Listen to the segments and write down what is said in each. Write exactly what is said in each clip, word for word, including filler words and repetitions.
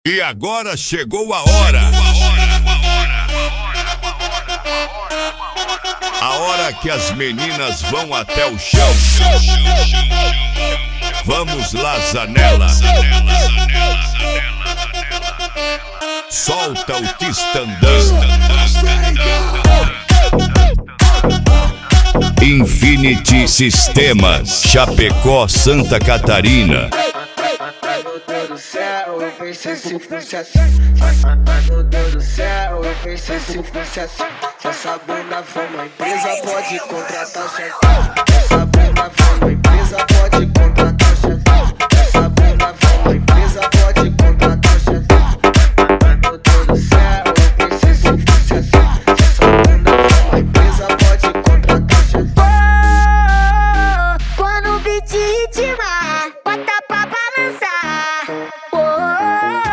E agora chegou a hora. A hora que as meninas vão até o chão. Vamos lá, Zanella. Solta o tistandã. Infinity Sistemas, Chapecó, Santa Catarina. Meu Deus do céu, eu pensei se fosse assim. Meu Deus do céu, eu pensei se fosse assim. Se essa bunda for uma empresa, pode contratar o chefe. Se essa bunda for uma empresa, pode contratar o chefe. Se essa bunda for uma empresa, pode contratar o chefe. Meu Deus do céu, eu pensei se fosse assim. Se essa bunda for uma empresa, pode contratar o chefe. Oh, quando o beat ritmar, bota pra balançar. Oh,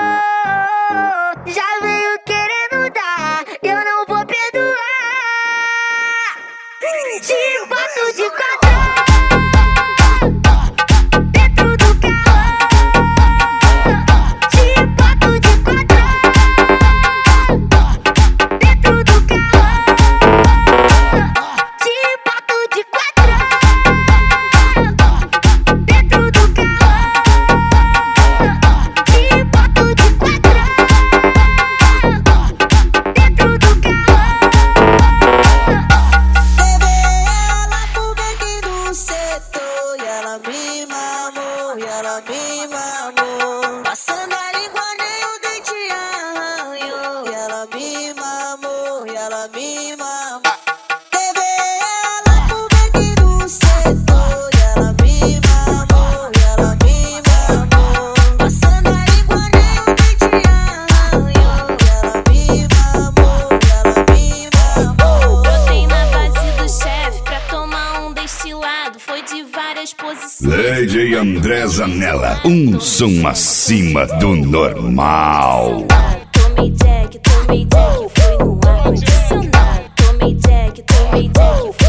já veio querendo dar, eu não vou perdoar. Te boto de quatro dentro do carro. Te boto de quatro dentro do carro. Te boto de quatro dentro do carro. Te boto de quatro dentro do carro. Levei ela pro beco do setor e ela me mamou, e ela me mamou. Passando a língua nem o dente arranhou, e ela me mamou, e ela me mamou. Levei ela pro beco do setor e ela me mamou, e ela me mamou. Passando a língua nem o dente arranhou, e ela me mamou, e ela me mamou. Brotei na base do chefe pra tomar um destilado. Foi de várias posições. Lady André Zanella, um som acima do normal. Tomei Jack, tomei Jack, foi no ar condicionado. Tomei Jack, tomei Jack,